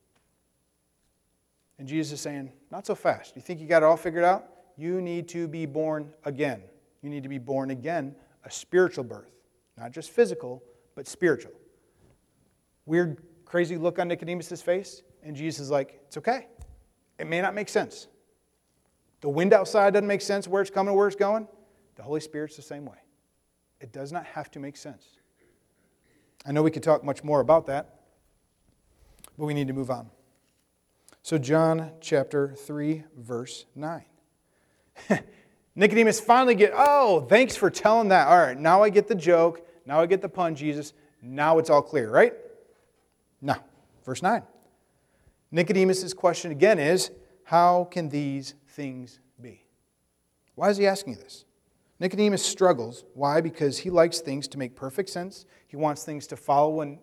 And Jesus is saying, not so fast. You think you got it all figured out? You need to be born again. You need to be born again, a spiritual birth. Not just physical, but spiritual. Weird, crazy look on Nicodemus' face. And Jesus is like, it's okay. It may not make sense. The wind outside doesn't make sense where it's coming, where it's going. The Holy Spirit's the same way. It does not have to make sense. I know we could talk much more about that, but we need to move on. So John chapter 3, verse 9. Nicodemus finally thanks for telling that. All right, now I get the joke. Now I get the pun, Jesus. Now it's all clear, right? No. Verse 9. Nicodemus' question again is, how can these things be? Why is he asking this? Nicodemus struggles. Why? Because he likes things to make perfect sense. He wants things to follow in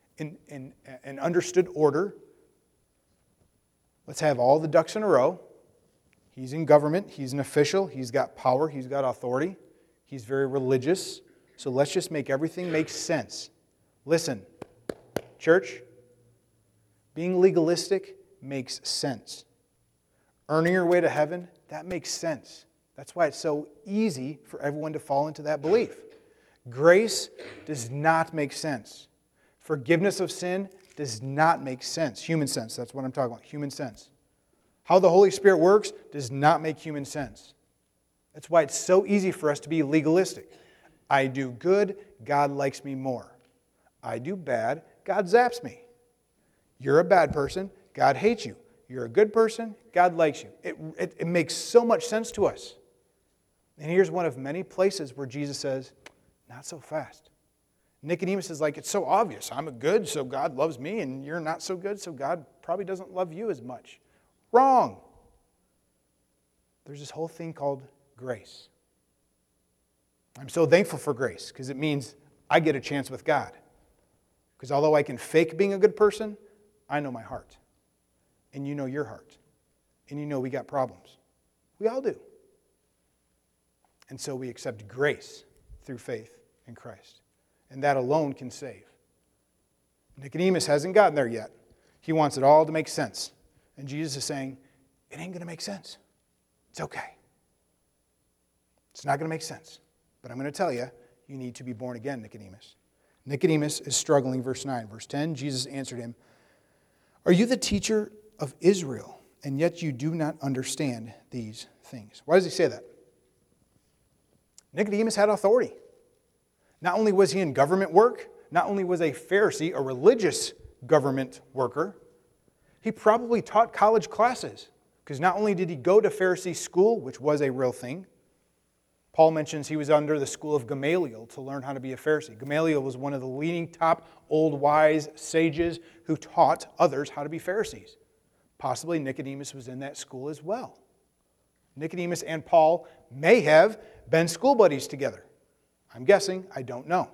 an understood order. Let's have all the ducks in a row. He's in government. He's an official. He's got power. He's got authority. He's very religious. So let's just make everything make sense. Listen, church, being legalistic makes sense. Earning your way to heaven, that makes sense. That's why it's so easy for everyone to fall into that belief. Grace does not make sense. Forgiveness of sin does not make sense. Human sense, that's what I'm talking about, human sense. How the Holy Spirit works does not make human sense. That's why it's so easy for us to be legalistic. I do good, God likes me more. I do bad, God zaps me. You're a bad person, God hates you. You're a good person, God likes you. It makes so much sense to us. And here's one of many places where Jesus says, not so fast. Nicodemus is like, it's so obvious. I'm a good, so God loves me, and you're not so good, so God probably doesn't love you as much. Wrong. There's this whole thing called grace. I'm so thankful for grace because it means I get a chance with God. Because although I can fake being a good person, I know my heart. And you know your heart. And you know we got problems. We all do. And so we accept grace through faith in Christ. And that alone can save. Nicodemus hasn't gotten there yet. He wants it all to make sense. And Jesus is saying, it ain't going to make sense. It's okay. It's not going to make sense. But I'm going to tell you, you need to be born again, Nicodemus. Nicodemus is struggling, verse 9. Verse 10, Jesus answered him, are you the teacher of Israel, and yet you do not understand these things? Why does he say that? Nicodemus had authority. Not only was he in government work, not only was a Pharisee, a religious government worker, he probably taught college classes. Because not only did he go to Pharisee school, which was a real thing, Paul mentions he was under the school of Gamaliel to learn how to be a Pharisee. Gamaliel was one of the leading top old wise sages who taught others how to be Pharisees. Possibly Nicodemus was in that school as well. Nicodemus and Paul may have been school buddies together. I'm guessing, I don't know.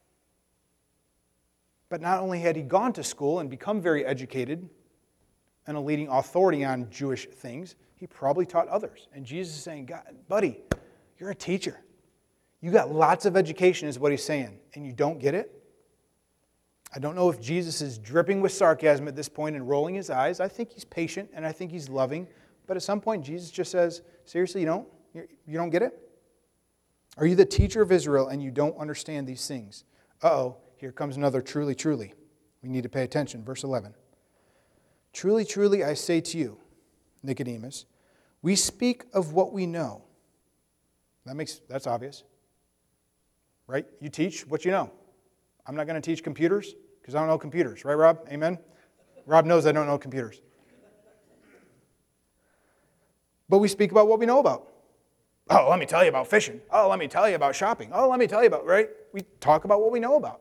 But not only had he gone to school and become very educated and a leading authority on Jewish things, he probably taught others. And Jesus is saying, God, buddy, you're a teacher. You got lots of education is what he's saying, and you don't get it? I don't know if Jesus is dripping with sarcasm at this point and rolling his eyes. I think he's patient and I think he's loving. But at some point, Jesus just says, seriously, you don't get it? Are you the teacher of Israel and you don't understand these things? Uh-oh, here comes another truly, truly. We need to pay attention. Verse 11. Truly, truly, I say to you, Nicodemus, we speak of what we know. That's obvious. Right? You teach what you know. I'm not going to teach computers because I don't know computers. Right, Rob? Amen? Rob knows I don't know computers. But we speak about what we know about. Oh, let me tell you about fishing. Oh, let me tell you about shopping. Oh, let me tell you about, right? We talk about what we know about.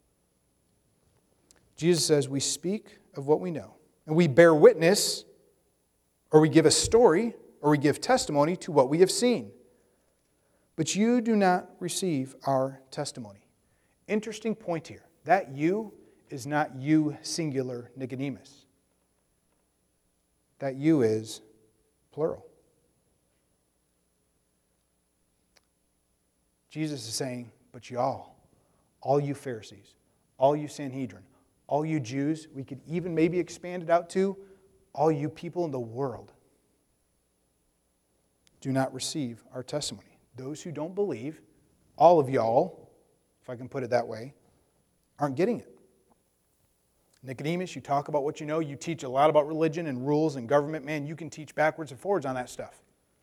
Jesus says we speak of what we know. And we bear witness, or we give a story, or we give testimony to what we have seen. But you do not receive our testimony. Interesting point here. That you is not you singular Nicodemus. That you is plural. Jesus is saying, but y'all, all you Pharisees, all you Sanhedrin, all you Jews, we could even maybe expand it out to all you people in the world, do not receive our testimony. Those who don't believe, all of y'all, if I can put it that way, aren't getting it. Nicodemus, you talk about what you know. You teach a lot about religion and rules and government. Man, you can teach backwards and forwards on that stuff.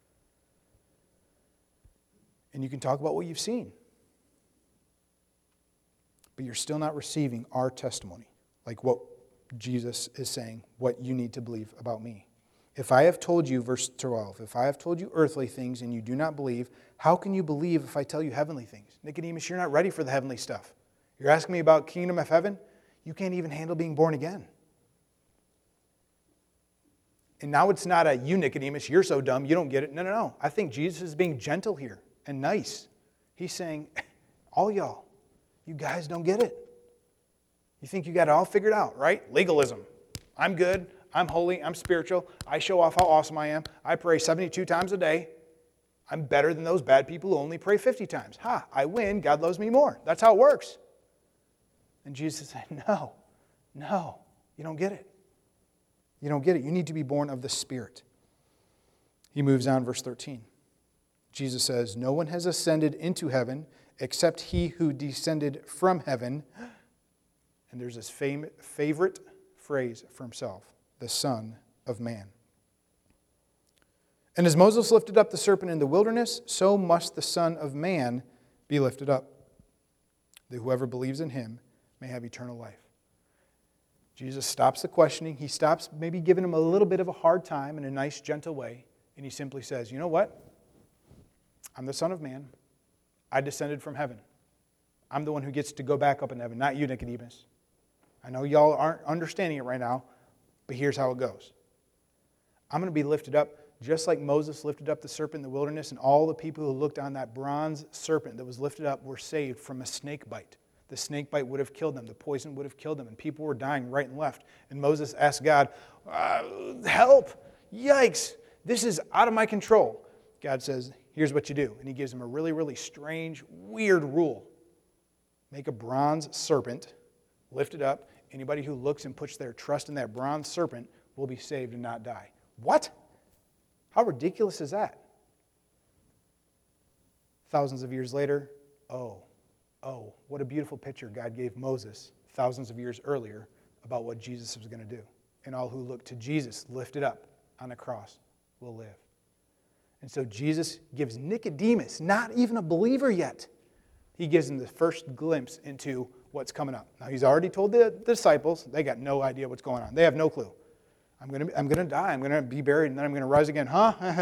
And you can talk about what you've seen. But you're still not receiving our testimony, like what Jesus is saying, what you need to believe about me. If I have told you, verse 12, if I have told you earthly things and you do not believe, how can you believe if I tell you heavenly things? Nicodemus, you're not ready for the heavenly stuff. You're asking me about kingdom of heaven? You can't even handle being born again. And now it's not a, you Nicodemus, you're so dumb, you don't get it. No. I think Jesus is being gentle here and nice. He's saying, all y'all, you guys don't get it. You think you got it all figured out, right? Legalism. I'm good. I'm holy, I'm spiritual, I show off how awesome I am, I pray 72 times a day. I'm better than those bad people who only pray 50 times. I win, God loves me more. That's how it works. And Jesus said, no, you don't get it. You don't get it. You need to be born of the Spirit. He moves on, verse 13. Jesus says, no one has ascended into heaven except he who descended from heaven. And there's this favorite phrase for himself. The Son of Man. And as Moses lifted up the serpent in the wilderness, so must the Son of Man be lifted up, that whoever believes in him may have eternal life. Jesus stops the questioning. He stops maybe giving him a little bit of a hard time in a nice, gentle way, and he simply says, you know what? I'm the Son of Man. I descended from heaven. I'm the one who gets to go back up in heaven, not you, Nicodemus. I know y'all aren't understanding it right now, but here's how it goes. I'm going to be lifted up just like Moses lifted up the serpent in the wilderness, and all the people who looked on that bronze serpent that was lifted up were saved from a snake bite. The snake bite would have killed them. The poison would have killed them, and people were dying right and left. And Moses asked God, help! Yikes! This is out of my control. God says, here's what you do. And he gives him a really, really strange, weird rule. Make a bronze serpent, lift it up. Anybody who looks and puts their trust in that bronze serpent will be saved and not die. What? How ridiculous is that? Thousands of years later, oh, what a beautiful picture God gave Moses thousands of years earlier about what Jesus was going to do. And all who look to Jesus lifted up on the cross will live. And so Jesus gives Nicodemus, not even a believer yet, he gives him the first glimpse into what's coming up. Now, he's already told the disciples. They got no idea what's going on. They have no clue. I'm going to die. I'm going to be buried, and then I'm going to rise again. Huh?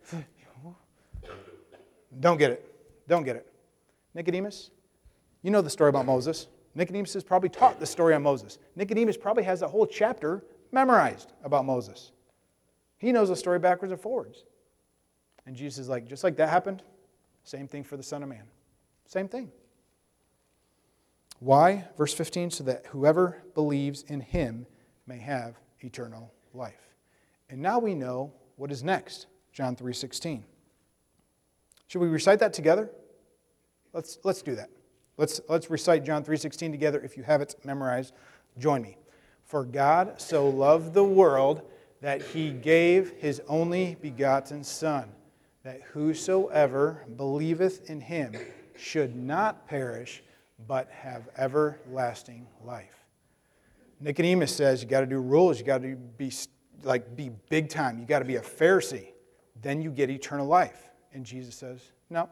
Don't get it. Nicodemus, you know the story about Moses. Nicodemus has probably taught the story on Moses. Nicodemus probably has a whole chapter memorized about Moses. He knows the story backwards and forwards. And Jesus is like, just like that happened, same thing for the Son of Man. Same thing. Why? Verse 15, so that whoever believes in him may have eternal life. And now we know what is next. John 3:16. Should we recite that together? Let's do that. Let's recite John 3:16 together. If you have it memorized, join me. For God so loved the world that he gave his only begotten Son, that whosoever believeth in him should not perish, but have everlasting life. Nicodemus says you got to do rules. You got to be big time. You got to be a Pharisee. Then you get eternal life. And Jesus says, no.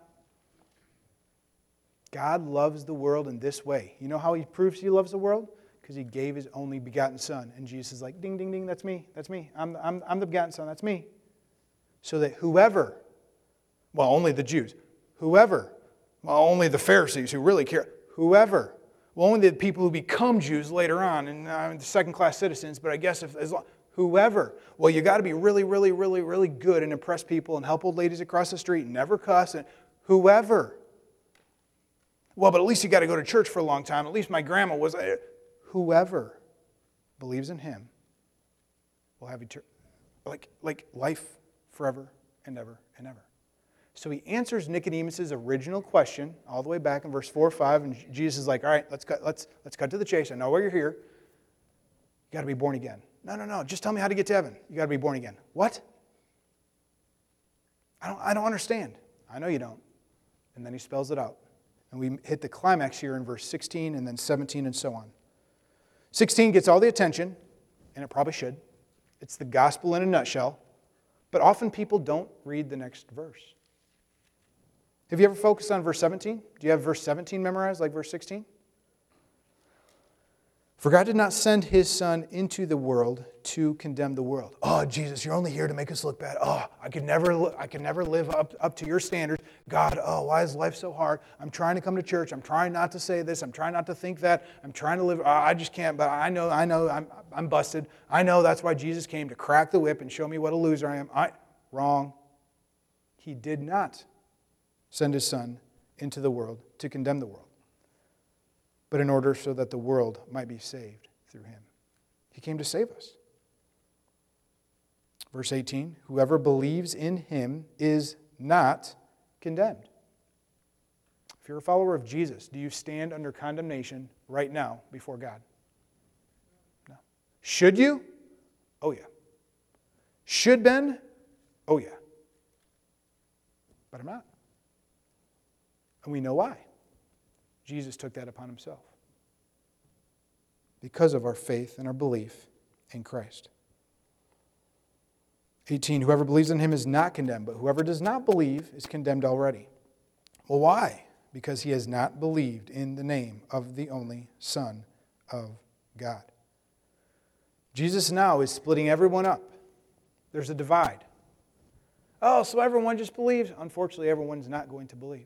God loves the world in this way. You know how he proves he loves the world? Because he gave his only begotten Son. And Jesus is like, ding, ding, ding, that's me. That's me. I'm the begotten Son. That's me. So that whoever, well, only the Jews, whoever, well, only the Pharisees who really care, whoever, well, only the people who become Jews later on and second-class citizens, but I guess whoever, well, you got to be really, really, really, really good and impress people and help old ladies across the street and never cuss, and whoever. Well, but at least you got to go to church for a long time. At least my grandma was. Whoever believes in him will have like life forever and ever and ever. So he answers Nicodemus' original question all the way back in verse 4 or 5, and Jesus is like, all right, let's cut to the chase. I know why you're here. You got to be born again. No, just tell me how to get to heaven. You got to be born again. What? I don't understand. I know you don't. And then he spells it out. And we hit the climax here in verse 16 and then 17 and so on. 16 gets all the attention, and it probably should. It's the gospel in a nutshell. But often people don't read the next verse. Have you ever focused on verse 17? Do you have verse 17 memorized like verse 16? For God did not send his Son into the world to condemn the world. Oh, Jesus, you're only here to make us look bad. Oh, I could never live up to your standards. God, oh, why is life so hard? I'm trying to come to church. I'm trying not to say this. I'm trying not to think that. I'm trying to live. Oh, I just can't. But I know. I'm busted. I know that's why Jesus came, to crack the whip and show me what a loser I am. Wrong. He did not send his Son into the world to condemn the world, but in order so that the world might be saved through him. He came to save us. Verse 18, whoever believes in him is not condemned. If you're a follower of Jesus, do you stand under condemnation right now before God? No. Should you? Oh yeah. Should been? Oh yeah. But I'm not. And we know why. Jesus took that upon himself because of our faith and our belief in Christ. 18, whoever believes in him is not condemned, but whoever does not believe is condemned already. Well, why? Because he has not believed in the name of the only Son of God. Jesus now is splitting everyone up. There's a divide. Oh, so everyone just believes? Unfortunately, everyone's not going to believe.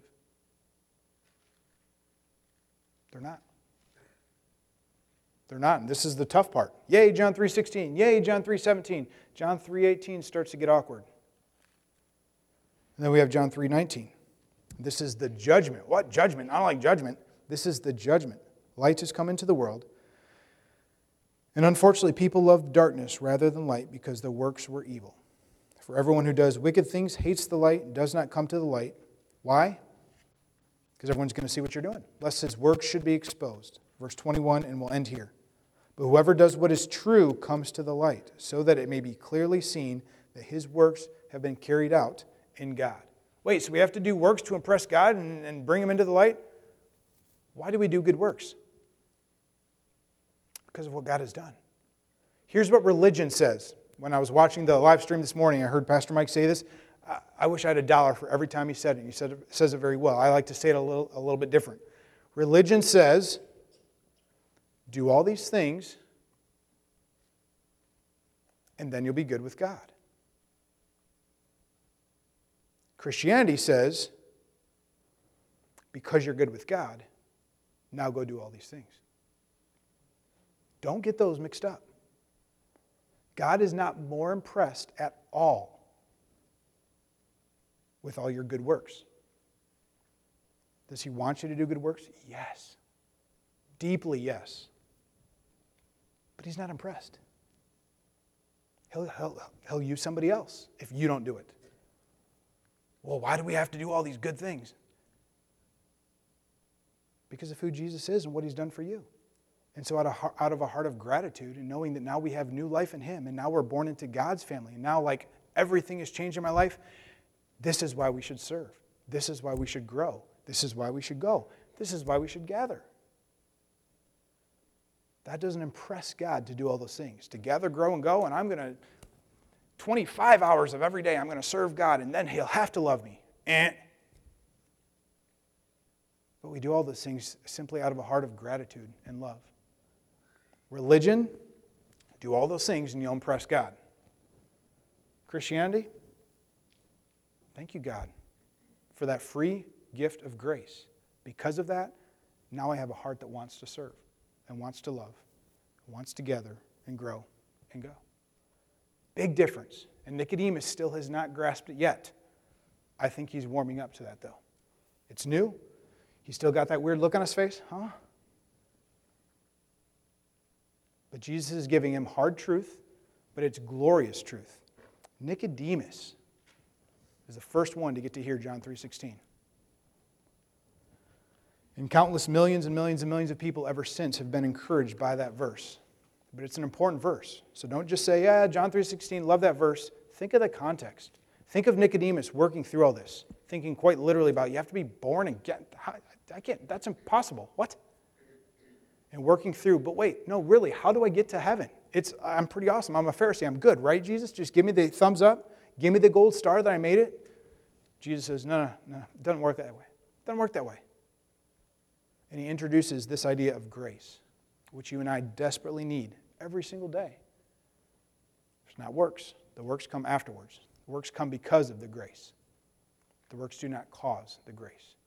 They're not. They're not. And this is the tough part. Yay, John 3:16. Yay, John 3:17. John 3:18 starts to get awkward. And then we have John 3:19. This is the judgment. What judgment? I don't like judgment. This is the judgment. Light has come into the world. And unfortunately, people loved darkness rather than light because their works were evil. For everyone who does wicked things hates the light and does not come to the light. Why? Because everyone's going to see what you're doing, lest his work should be exposed. Verse 21, and we'll end here. But whoever does what is true comes to the light, so that it may be clearly seen that his works have been carried out in God. Wait, so we have to do works to impress God and bring him into the light? Why do we do good works? Because of what God has done. Here's what religion says. When I was watching the live stream this morning, I heard Pastor Mike say this. I wish I had $1 for every time he said it. He says it very well. I like to say it a little bit different. Religion says, do all these things, and then you'll be good with God. Christianity says, because you're good with God, now go do all these things. Don't get those mixed up. God is not more impressed at all with all your good works. Does he want you to do good works? Yes. Deeply, yes. But he's not impressed. He'll use somebody else if you don't do it. Well, why do we have to do all these good things? Because of who Jesus is and what he's done for you. And so out of a heart of gratitude and knowing that now we have new life in him and now we're born into God's family and now like everything has changed in my life, this is why we should serve. This is why we should grow. This is why we should go. This is why we should gather. That doesn't impress God to do all those things. To gather, grow, and go, and I'm going to, 25 hours of every day, I'm going to serve God, and then he'll have to love me. But we do all those things simply out of a heart of gratitude and love. Religion, do all those things and you'll impress God. Christianity, thank you, God, for that free gift of grace. Because of that, now I have a heart that wants to serve and wants to love, wants to gather and grow and go. Big difference. And Nicodemus still has not grasped it yet. I think he's warming up to that, though. It's new. He's still got that weird look on his face. Huh? But Jesus is giving him hard truth, but it's glorious truth. Nicodemus is the first one to get to hear John 3:16. And countless millions and millions and millions of people ever since have been encouraged by that verse. But it's an important verse. So don't just say, yeah, John 3:16, love that verse. Think of the context. Think of Nicodemus working through all this, thinking quite literally about you have to be born again. I can't, that's impossible. What? And working through, but wait, no, really, how do I get to heaven? I'm pretty awesome. I'm a Pharisee. I'm good, right, Jesus? Just give me the thumbs up. Give me the gold star that I made it. Jesus says, no, it doesn't work that way. It doesn't work that way. And he introduces this idea of grace. which you and I desperately need every single day. It's not works. The works come afterwards. The works come because of the grace. The works do not cause the grace.